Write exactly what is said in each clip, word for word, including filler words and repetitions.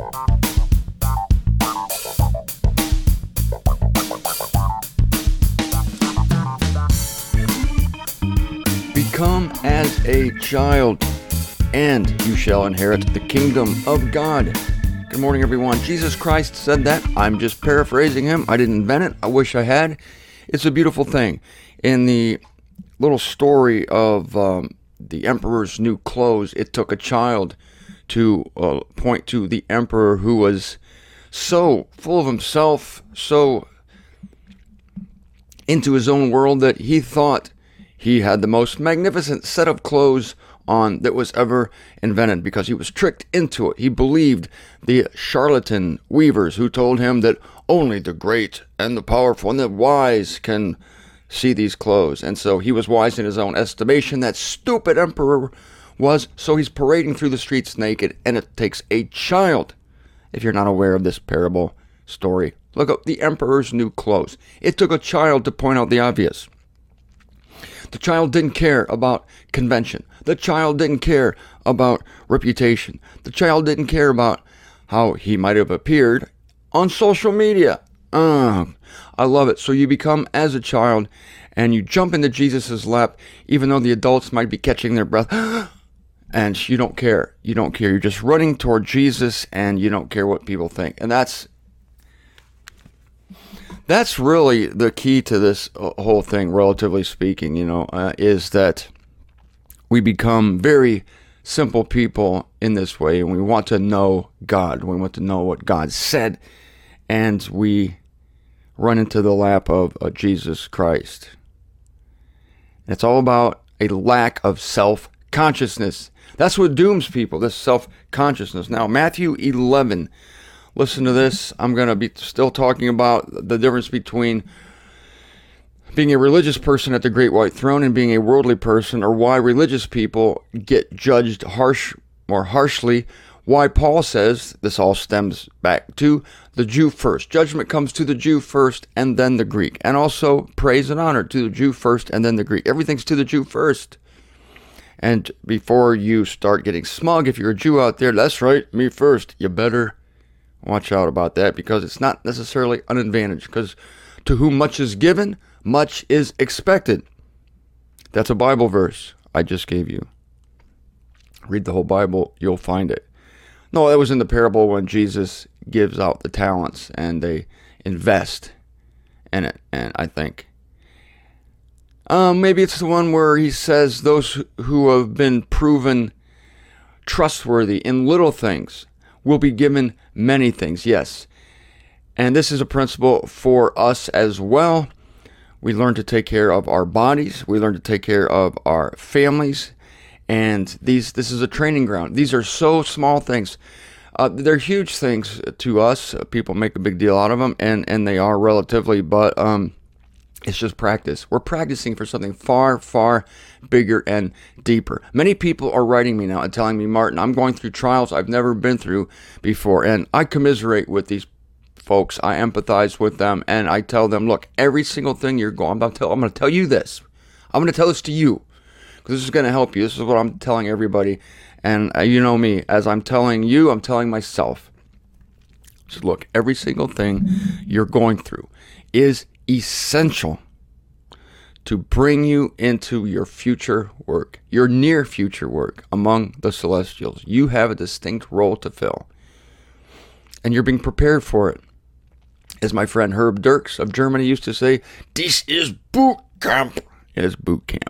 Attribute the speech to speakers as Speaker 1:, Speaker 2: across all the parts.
Speaker 1: Become as a child, and you shall inherit the kingdom of God. Good morning, everyone. Jesus Christ said that. I'm just paraphrasing him. I didn't invent it. I wish I had. It's a beautiful thing. In the little story of um, the emperor's new clothes, it took a child to uh, point to the emperor who was so full of himself, so into his own world that he thought he had the most magnificent set of clothes on that was ever invented, because he was tricked into it. He believed the charlatan weavers who told him that only the great and the powerful and the wise can see these clothes. And so he was wise in his own estimation. That stupid emperor was. So he's parading through the streets naked, and it takes a child. If you're not aware of this parable story, look up the emperor's new clothes. It took a child to point out the obvious. The child didn't care about convention. The child didn't care about reputation. The child didn't care about how he might have appeared on social media. Uh, I love it. So you become as a child, and you jump into Jesus' lap, even though the adults might be catching their breath. And you don't care. You don't care. You're just running toward Jesus, and you don't care what people think. And that's That's really the key to this whole thing, relatively speaking, you know, uh, is that we become very simple people in this way, and we want to know God. We want to know what God said, and we run into the lap of uh, Jesus Christ. It's all about a lack of self-consciousness. That's what dooms people, this self-consciousness. Now, Matthew eleven. Listen to this. I'm going to be still talking about the difference between being a religious person at the Great White Throne and being a worldly person, or why religious people get judged harsh, more harshly. Why Paul says this all stems back to the Jew first. Judgment comes to the Jew first and then the Greek. And also praise and honor to the Jew first and then the Greek. Everything's to the Jew first. And before you start getting smug, if you're a Jew out there, that's right, me first, you better watch out about that, because it's not necessarily an advantage, because to whom much is given, much is expected. That's a Bible verse I just gave you. Read the whole Bible, you'll find it. No, that was in the parable when Jesus gives out the talents and they invest in it. And I think um, maybe it's the one where he says those who have been proven trustworthy in little things will be given many things. Yes. And this is a principle for us as well. We learn to take care of our bodies. We learn to take care of our families. And these, this is a training ground. These are so small things. Uh, they're huge things to us. Uh, people make a big deal out of them, and, and they are relatively, but um, it's just practice. We're practicing for something far, far bigger and deeper. Many people are writing me now and telling me, Martin, I'm going through trials I've never been through before. And I commiserate with these folks. I empathize with them. And I tell them, look, every single thing you're going, I'm going to tell, I'm going to tell you this. I'm going to tell this to you, because this is going to help you. This is what I'm telling everybody. And uh, you know me, as I'm telling you, I'm telling myself. So look, every single thing you're going through is essential to bring you into your future work, your near future work among the celestials. You have a distinct role to fill, and you're being prepared for it. As my friend Herb Dirks of Germany used to say, this is boot camp. It is boot camp.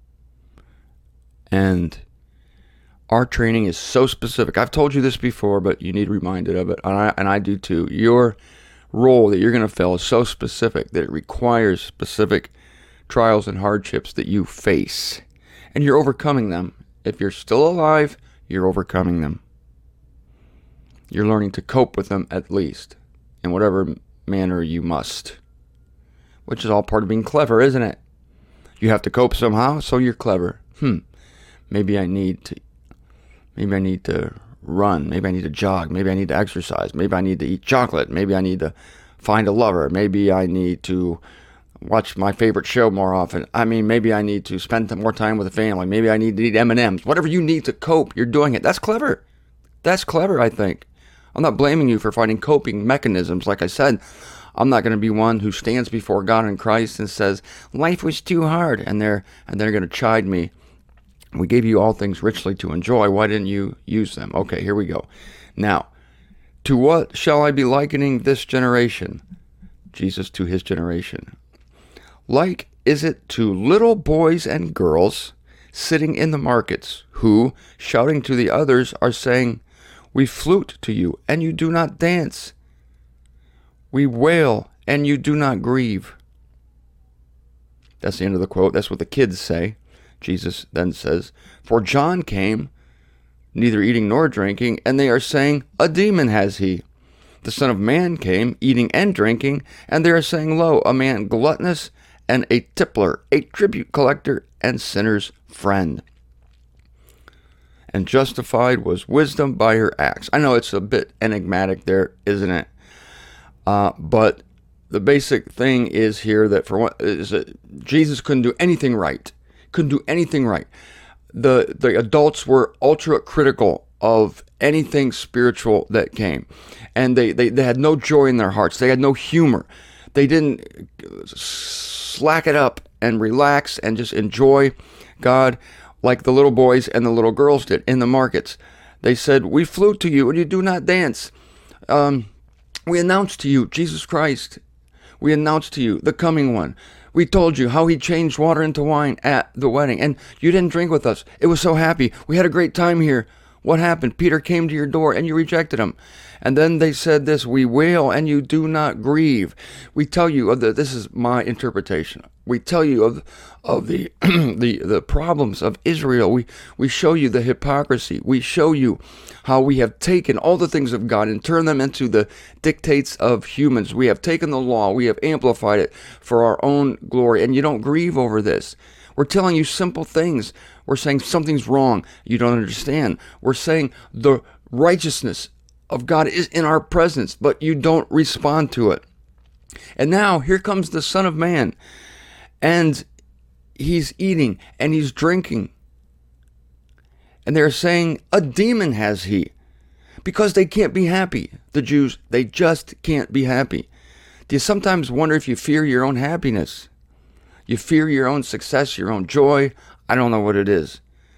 Speaker 1: And our training is so specific. I've told you this before, but you need reminded of it, and I, and I do too. Your role that you're going to fill is so specific that it requires specific trials and hardships that you face, and you're overcoming them. If you're still alive, you're overcoming them. You're learning to cope with them, at least, in whatever manner you must, which is all part of being clever, isn't it? You have to cope somehow, so you're clever. Hmm. Maybe I need to, maybe I need to run. Maybe I need to jog. Maybe I need to exercise. Maybe I need to eat chocolate. Maybe I need to find a lover. Maybe I need to watch my favorite show more often. I mean, maybe I need to spend more time with the family. Maybe I need to eat M and M's. Whatever you need to cope, you're doing it. That's clever. That's clever, I think. I'm not blaming you for finding coping mechanisms. Like I said, I'm not going to be one who stands before God in Christ and says, life was too hard, and they're, and they're going to chide me. We gave you all things richly to enjoy. Why didn't you use them? Okay, here we go. Now, to what shall I be likening this generation? Jesus to his generation. Like is it to little boys and girls sitting in the markets, who, shouting to the others, are saying, we flute to you, and you do not dance. We wail, and you do not grieve. That's the end of the quote. That's what the kids say. Jesus then says, for John came, neither eating nor drinking, and they are saying, a demon has he. The Son of Man came, eating and drinking, and they are saying, lo, a man gluttonous and a tippler, a tribute collector and sinner's friend. And justified was wisdom by her acts. I know it's a bit enigmatic there, isn't it? Uh, but the basic thing is here that for what is that Jesus couldn't do anything right. Couldn't do anything right. The the adults were ultra critical of anything spiritual that came. And they, they, they had no joy in their hearts. They had no humor. They didn't slack it up and relax and just enjoy God like the little boys and the little girls did in the markets. They said, we flute to you and you do not dance. Um, we announced to you Jesus Christ. We announced to you the coming one. We told you how he changed water into wine at the wedding, and you didn't drink with us. It was so happy. We had a great time here. What happened? Peter came to your door and you rejected him. And then they said this, we wail and you do not grieve. We tell you of the, this is my interpretation. We tell you of, of the, the, the problems of Israel. We, we show you the hypocrisy. We show you how we have taken all the things of God and turned them into the dictates of humans. We have taken the law. We have amplified it for our own glory. And you don't grieve over this. We're telling you simple things. We're saying something's wrong. You don't understand. We're saying the righteousness of God is in our presence, but you don't respond to it. And now here comes the Son of Man, and he's eating and he's drinking. And they're saying, a demon has he, because they can't be happy. The Jews, they just can't be happy. Do you sometimes wonder if you fear your own happiness? You fear your own success, your own joy? I don't know what it is.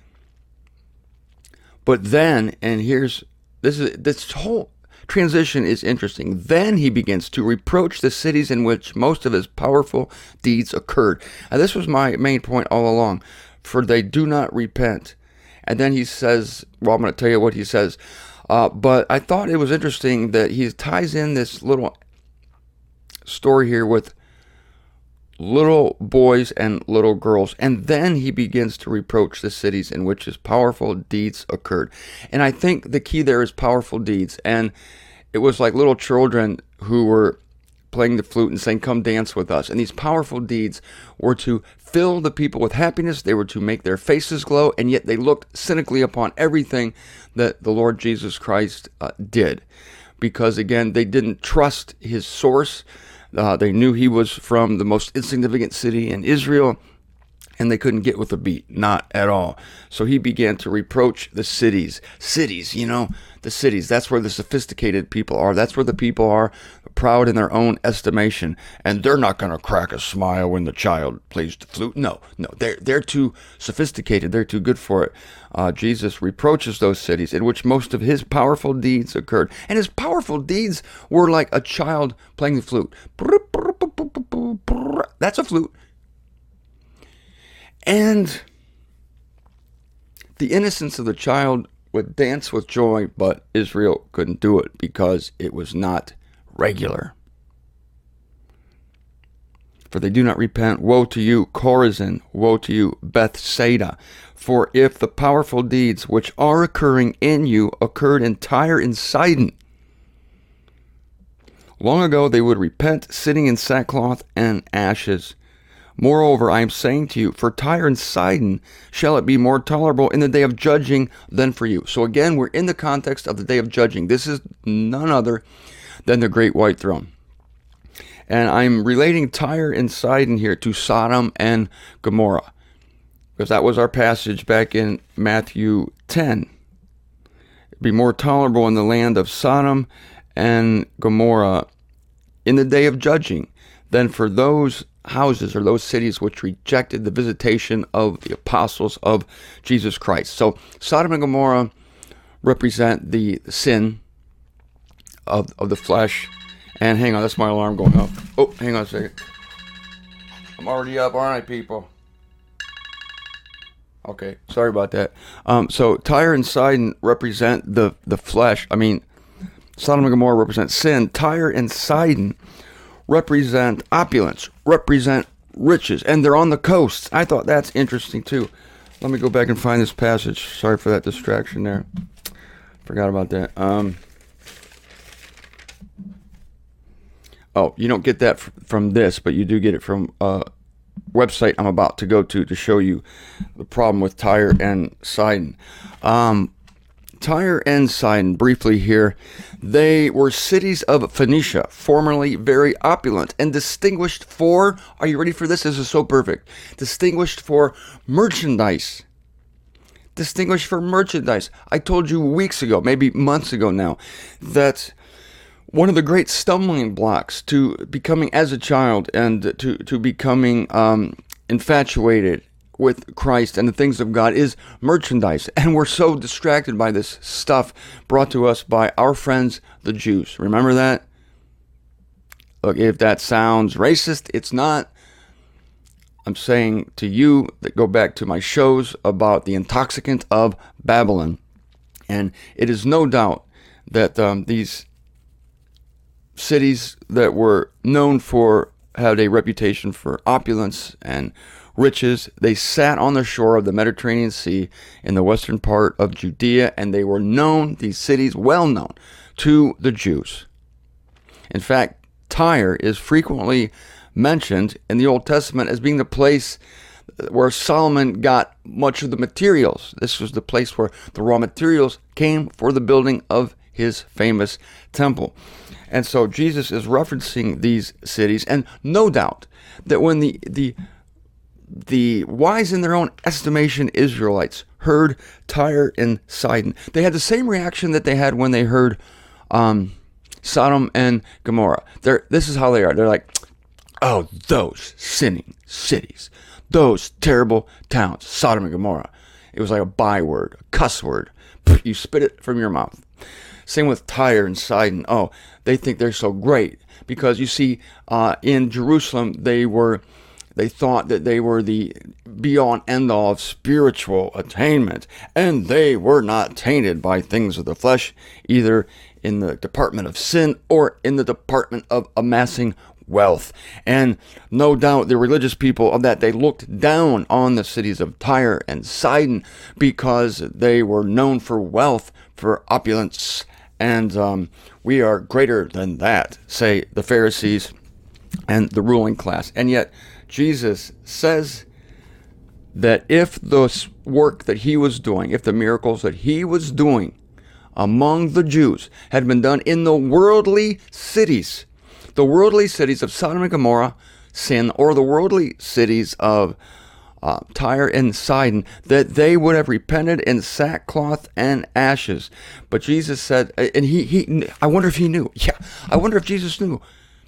Speaker 1: But then, and here's, this is this whole transition is interesting. Then he begins to reproach the cities in which most of his powerful deeds occurred. And this was my main point all along. For they do not repent. And then he says, well, I'm going to tell you what he says. Uh, but I thought it was interesting that he ties in this little story here with little boys and little girls, and then he begins to reproach the cities in which his powerful deeds occurred. And I think the key there is powerful deeds. And it was like little children who were playing the flute and saying, come dance with us. And these powerful deeds were to fill the people with happiness. They were to make their faces glow, and yet they looked cynically upon everything that the Lord Jesus Christ uh, did, because again, they didn't trust his source. Uh, they knew he was from the most insignificant city in Israel, and they couldn't get with the beat, not at all. So he began to reproach the cities. Cities, you know, the cities, that's where the sophisticated people are. That's where the people are proud in their own estimation, and they're not going to crack a smile when the child plays the flute. No, no, they're, they're too sophisticated. They're too good for it. Uh, Jesus reproaches those cities in which most of his powerful deeds occurred. And his powerful deeds were like a child playing the flute. That's a flute. And the innocence of the child would dance with joy, but Israel couldn't do it because it was not regular. For they do not repent. Woe to you, Chorazin! Woe to you, Bethsaida! For if the powerful deeds which are occurring in you occurred in Tyre and Sidon, long ago they would repent, sitting in sackcloth and ashes. Moreover, I am saying to you, for Tyre and Sidon shall it be more tolerable in the day of judging than for you. So again, we're in the context of the day of judging. This is none other than the great white throne. And I'm relating Tyre and Sidon here to Sodom and Gomorrah, because that was our passage back in Matthew ten. be more tolerable in the land of Sodom and Gomorrah in the day of judging than for those houses or those cities which rejected the visitation of the apostles of Jesus Christ. So Sodom and Gomorrah represent the sin of, of the flesh. And hang on, that's my alarm going off. Oh, hang on a second. I'm already up, aren't I, people? Okay, sorry about that. Um, so Tyre and Sidon represent the, the flesh. I mean, Sodom and Gomorrah represent sin. Tyre and Sidon represent opulence, represent riches, and they're on the coasts. I thought that's interesting too. Let me go back and find this passage. Sorry for that distraction there. Forgot about that. Um, oh, you don't get that f- from this, but you do get it from a website I'm about to go to to show you the problem with Tyre and Sidon. Um, Tyre and Sidon, briefly here, they were cities of Phoenicia, formerly very opulent and distinguished for, are you ready for this? This is so perfect. Distinguished for merchandise. Distinguished for merchandise. I told you weeks ago, maybe months ago now, that one of the great stumbling blocks to becoming as a child and to, to becoming um, infatuated with Christ and the things of God is merchandise. And we're so distracted by this stuff brought to us by our friends, the Jews. Remember that? Look, if that sounds racist, it's not. I'm saying to you that go back to my shows about the intoxicant of Babylon. And it is no doubt that um, these cities that were known for, had a reputation for opulence and riches, they sat on the shore of the Mediterranean Sea in the western part of Judea, and they were known, these cities, well known to the Jews. In fact, Tyre is frequently mentioned in the Old Testament as being the place where Solomon got much of the materials. This was the place where the raw materials came for the building of his famous temple. And so Jesus is referencing these cities, and no doubt that when the the the wise in their own estimation Israelites heard Tyre and Sidon, they had the same reaction that they had when they heard um, Sodom and Gomorrah. They're, this is how they are. They're like, oh, those sinning cities, those terrible towns, Sodom and Gomorrah. It was like a byword, a cuss word. You spit it from your mouth. Same with Tyre and Sidon. Oh, they think they're so great because you see, uh, in Jerusalem, they were, they thought that they were the be-all and end-all of spiritual attainment, and they were not tainted by things of the flesh, either in the department of sin or in the department of amassing wealth. And no doubt the religious people of that day looked down on the cities of Tyre and Sidon because they were known for wealth, for opulence, and um, we are greater than that, say the Pharisees and the ruling class. And yet Jesus says that if the work that he was doing, if the miracles that he was doing among the Jews had been done in the worldly cities, the worldly cities of Sodom and Gomorrah, sin, or the worldly cities of uh, Tyre and Sidon, that they would have repented in sackcloth and ashes. But Jesus said, and he, he, I wonder if he knew. Yeah, I wonder if Jesus knew.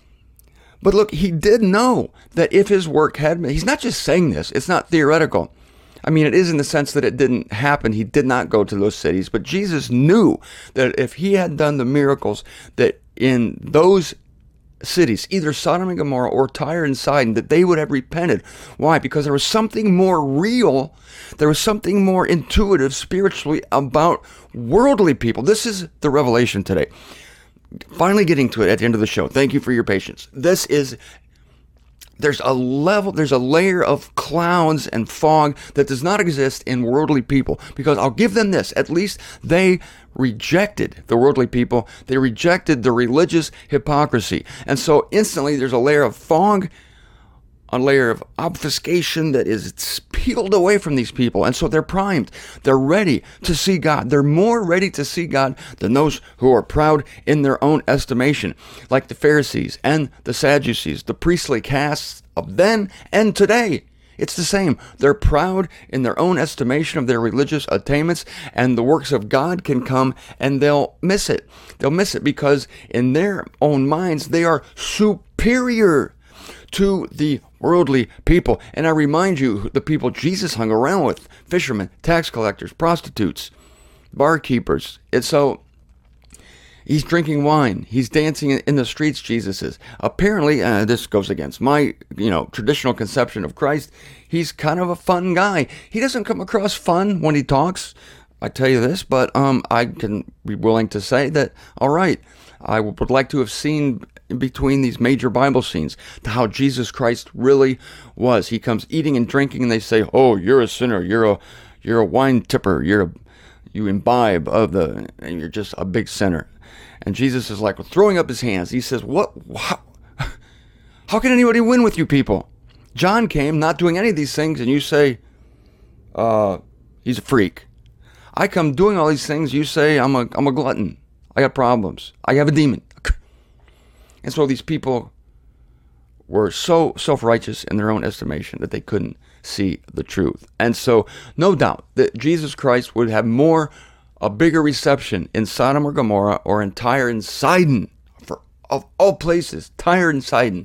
Speaker 1: But look, he did know that if his work had been, he's not just saying this, it's not theoretical. I mean, it is in the sense that it didn't happen. He did not go to those cities. But Jesus knew that if he had done the miracles that in those cities, either Sodom and Gomorrah or Tyre and Sidon, that they would have repented. Why? Because there was something more real, there was something more intuitive spiritually about worldly people. This is the revelation today. Finally getting to it at the end of the show. Thank you for your patience. This is, there's a level, there's a layer of clouds and fog that does not exist in worldly people, because I'll give them this, at least they rejected the worldly people. They rejected the religious hypocrisy. And so instantly there's a layer of fog, a layer of obfuscation that is peeled away from these people. And so they're primed. They're ready to see God. They're more ready to see God than those who are proud in their own estimation, like the Pharisees and the Sadducees, the priestly castes of then and today. It's the same. They're proud in their own estimation of their religious attainments, and the works of God can come and they'll miss it. They'll miss it because in their own minds, they are superior to the worldly people. And I remind you, the people Jesus hung around with: fishermen, tax collectors, prostitutes, barkeepers. And so he's drinking wine. He's dancing in the streets, Jesus is. Apparently, uh, this goes against my, you know, traditional conception of Christ. He's kind of a fun guy. He doesn't come across fun when he talks, I tell you this, but um, I can be willing to say that, all right, I would like to have seen in between these major Bible scenes to how Jesus Christ really was. He comes eating and drinking, and they say, "Oh, you're a sinner. You're a you're a wine tipper. You're a you imbibe of the, and you're just a big sinner." And Jesus is like throwing up his hands. He says, "What? How, how can anybody win with you people? John came not doing any of these things, and you say, uh, he's a freak. I come doing all these things. You say I'm a I'm a glutton. I got problems. I have a demon." And so these people were so self-righteous in their own estimation that they couldn't see the truth. And so no doubt that Jesus Christ would have more, a bigger reception in Sodom or Gomorrah or in Tyre and Sidon, for of all places, Tyre and Sidon,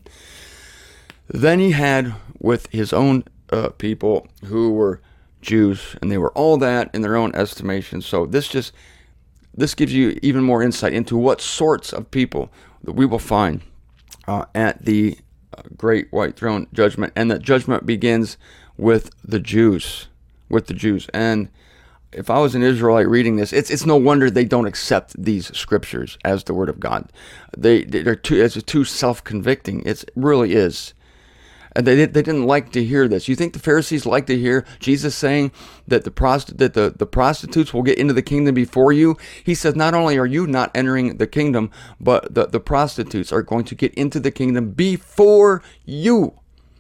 Speaker 1: than he had with his own uh, people who were Jews, and they were all that in their own estimation. So this just, this gives you even more insight into what sorts of people that we will find uh, at the uh, great white throne judgment, and that judgment begins with the Jews, with the Jews. And if I was an Israelite reading this, it's it's no wonder they don't accept these scriptures as the word of God. They they're too it's too self-convicting. It really is. And they they didn't like to hear this. You think the Pharisees like to hear Jesus saying that the prost that the, the prostitutes will get into the kingdom before you? He says, not only are you not entering the kingdom, but the, the prostitutes are going to get into the kingdom before you.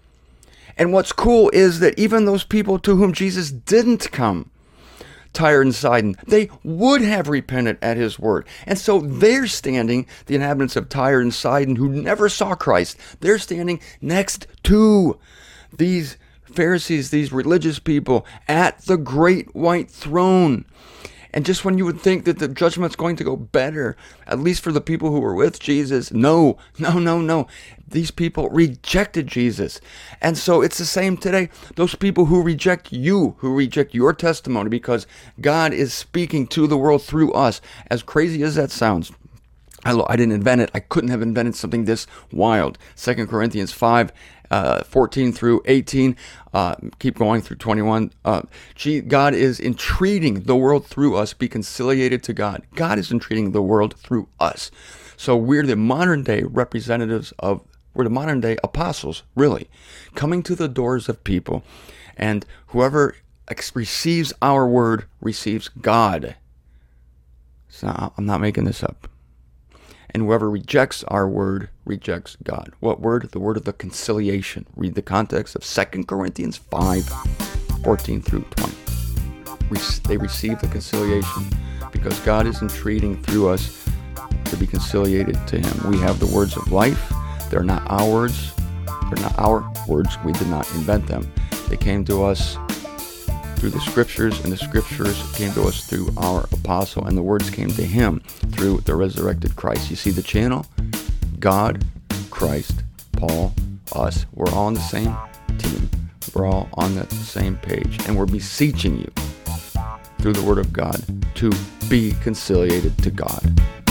Speaker 1: And what's cool is that even those people to whom Jesus didn't come, Tyre and Sidon, they would have repented at his word. And so they're standing, the inhabitants of Tyre and Sidon who never saw Christ, they're standing next to these Pharisees, these religious people at the great white throne. And just when you would think that the judgment's going to go better, at least for the people who were with Jesus, no, no, no, no. These people rejected Jesus. And so it's the same today. Those people who reject you, who reject your testimony, because God is speaking to the world through us. As crazy as that sounds, I, I didn't invent it. I couldn't have invented something this wild. Second Corinthians five, uh, fourteen through eighteen. Uh, keep going through twenty-one. Uh, gee, God is entreating the world through us. Be conciliated to God. God is entreating the world through us. So we're the modern day representatives of, we're the modern day apostles, really, coming to the doors of people. And whoever ex- receives our word receives God. So I'm not making this up. And whoever rejects our word rejects God. What word? The word of the conciliation. Read the context of Second Corinthians five, fourteen through twenty. They receive the conciliation because God is entreating through us to be conciliated to him. We have the words of life. They're not our words. They're not our words. We did not invent them. They came to us through the scriptures, and the scriptures came to us through our apostle, and the words came to him through the resurrected Christ. You see the channel? God, Christ, Paul, us. We're all on the same team. We're all on the same page, and we're beseeching you through the word of God to be conciliated to God.